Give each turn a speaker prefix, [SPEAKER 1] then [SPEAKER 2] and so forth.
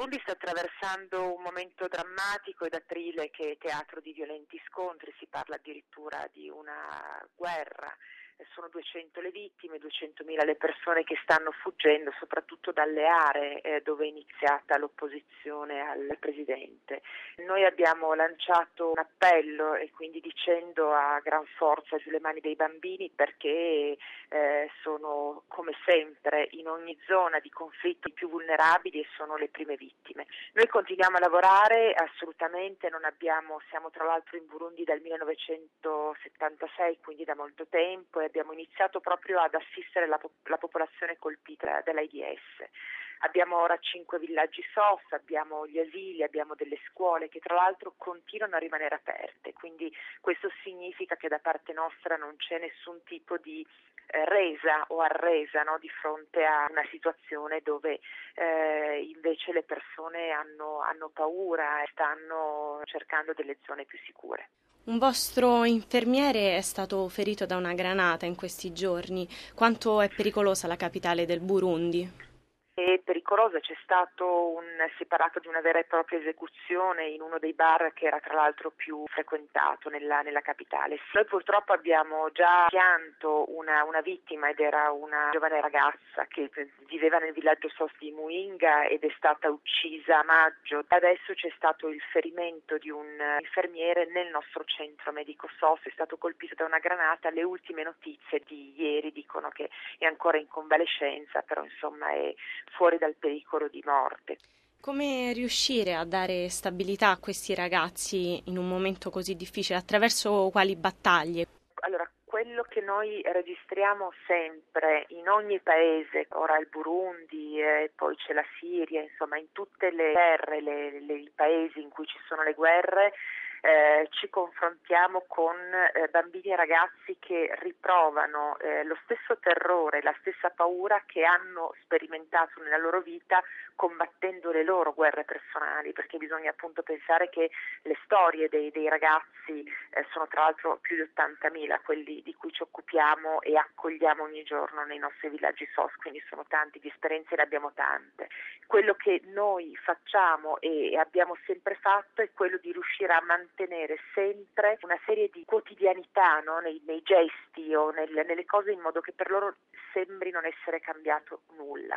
[SPEAKER 1] Burundi sta attraversando un momento drammatico ed aprile che è teatro di violenti scontri, si parla addirittura di una guerra. Sono 200 le vittime, 200.000 le persone che stanno fuggendo, soprattutto dalle aree dove è iniziata l'opposizione al presidente. Noi abbiamo lanciato un appello e quindi dicendo a gran forza giù le mani dei bambini perché sono come sempre in ogni zona di conflitto i più vulnerabili e sono le prime vittime. Noi continuiamo a lavorare assolutamente, siamo tra l'altro in Burundi dal 1976, quindi da molto tempo, e abbiamo iniziato proprio ad assistere la popolazione colpita dall'AIDS. Abbiamo ora 5 villaggi SOS, abbiamo gli asili, abbiamo delle scuole che tra l'altro continuano a rimanere aperte, quindi questo significa che da parte nostra non c'è nessun tipo di resa o arresa, no, di fronte a una situazione dove invece le persone hanno paura e stanno cercando delle zone più sicure.
[SPEAKER 2] Un vostro infermiere è stato ferito da una granata in questi giorni. Quanto è pericolosa la capitale del Burundi?
[SPEAKER 1] È pericolosa, si è parlato di una vera e propria esecuzione in uno dei bar che era tra l'altro più frequentato nella capitale. Noi purtroppo abbiamo già pianto una vittima ed era una giovane ragazza che viveva nel villaggio SOS di Muinga ed è stata uccisa a maggio. Adesso c'è stato il ferimento di un infermiere nel nostro centro medico SOS, è stato colpito da una granata. Le ultime notizie di ieri dicono che è ancora in convalescenza, però insomma è fuori dal pericolo di morte.
[SPEAKER 2] Come riuscire a dare stabilità a questi ragazzi in un momento così difficile? Attraverso quali battaglie?
[SPEAKER 1] Allora, quello che noi registriamo sempre in ogni paese, ora il Burundi, poi c'è la Siria, insomma in tutte le guerre, i paesi in cui ci sono le guerre, ci confrontiamo con bambini e ragazzi che riprovano lo stesso terrore, la stessa paura che hanno sperimentato nella loro vita combattendo le loro guerre personali, perché bisogna appunto pensare che le storie dei ragazzi sono tra l'altro più di 80.000 quelli di cui ci occupiamo e accogliamo ogni giorno nei nostri villaggi SOS, quindi sono tanti, di esperienze ne abbiamo tante. Quello che noi facciamo e abbiamo sempre fatto è quello di riuscire a mantenere sempre una serie di quotidianità, no? nei gesti o nelle cose, in modo che per loro sembri non essere cambiato nulla.